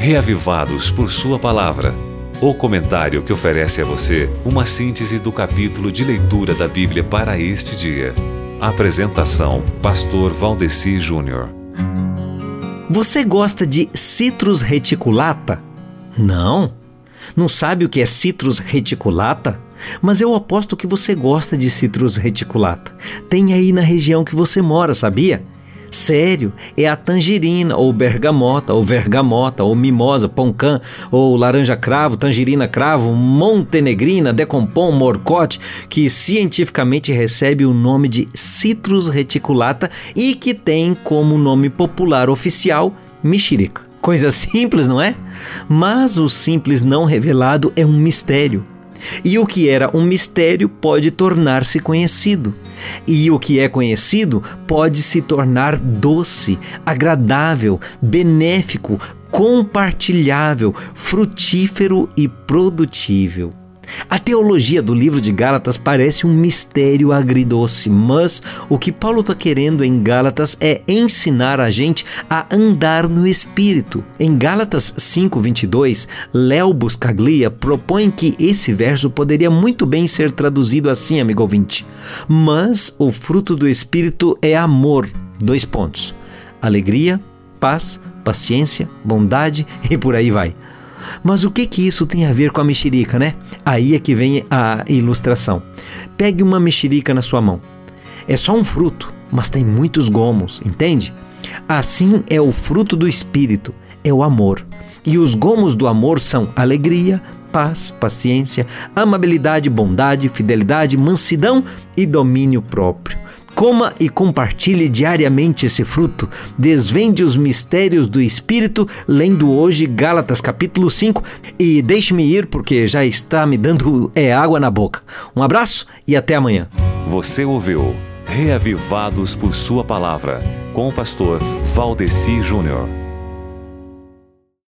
Reavivados por Sua Palavra. O comentário que oferece a você uma síntese do capítulo de leitura da Bíblia para este dia. Apresentação: Pastor Valdeci Júnior. Você gosta de Citrus reticulata? Não? Não sabe o que é Citrus reticulata? Mas eu aposto que você gosta de Citrus reticulata. Tem aí na região que você mora, sabia? Sério, é a tangerina, ou bergamota, ou mimosa, poncã, ou laranja-cravo, tangerina-cravo, montenegrina, decompom, morcote, que cientificamente recebe o nome de Citrus reticulata e que tem como nome popular oficial mexerica. Coisa simples, não é? Mas o simples não revelado é um mistério. E o que era um mistério pode tornar-se conhecido. E o que é conhecido pode se tornar doce, agradável, benéfico, compartilhável, frutífero e produtível. A teologia do livro de Gálatas parece um mistério agridoce, mas o que Paulo está querendo em Gálatas é ensinar a gente a andar no Espírito. Em Gálatas 5:22, Léo Buscaglia propõe que esse verso poderia muito bem ser traduzido assim, amigo ouvinte. Mas o fruto do Espírito é amor, : alegria, paz, paciência, bondade e por aí vai. Mas o que isso tem a ver com a mexerica, né? Aí é que vem a ilustração. Pegue uma mexerica na sua mão. É só um fruto, mas tem muitos gomos, entende? Assim é o fruto do Espírito, é o amor. E os gomos do amor são alegria, paz, paciência, amabilidade, bondade, fidelidade, mansidão e domínio próprio. Coma e compartilhe diariamente esse fruto. Desvende os mistérios do Espírito, lendo hoje Gálatas capítulo 5. E deixe-me ir porque já está me dando água na boca. Um abraço e até amanhã. Você ouviu Reavivados por Sua Palavra, com o pastor Valdeci Júnior.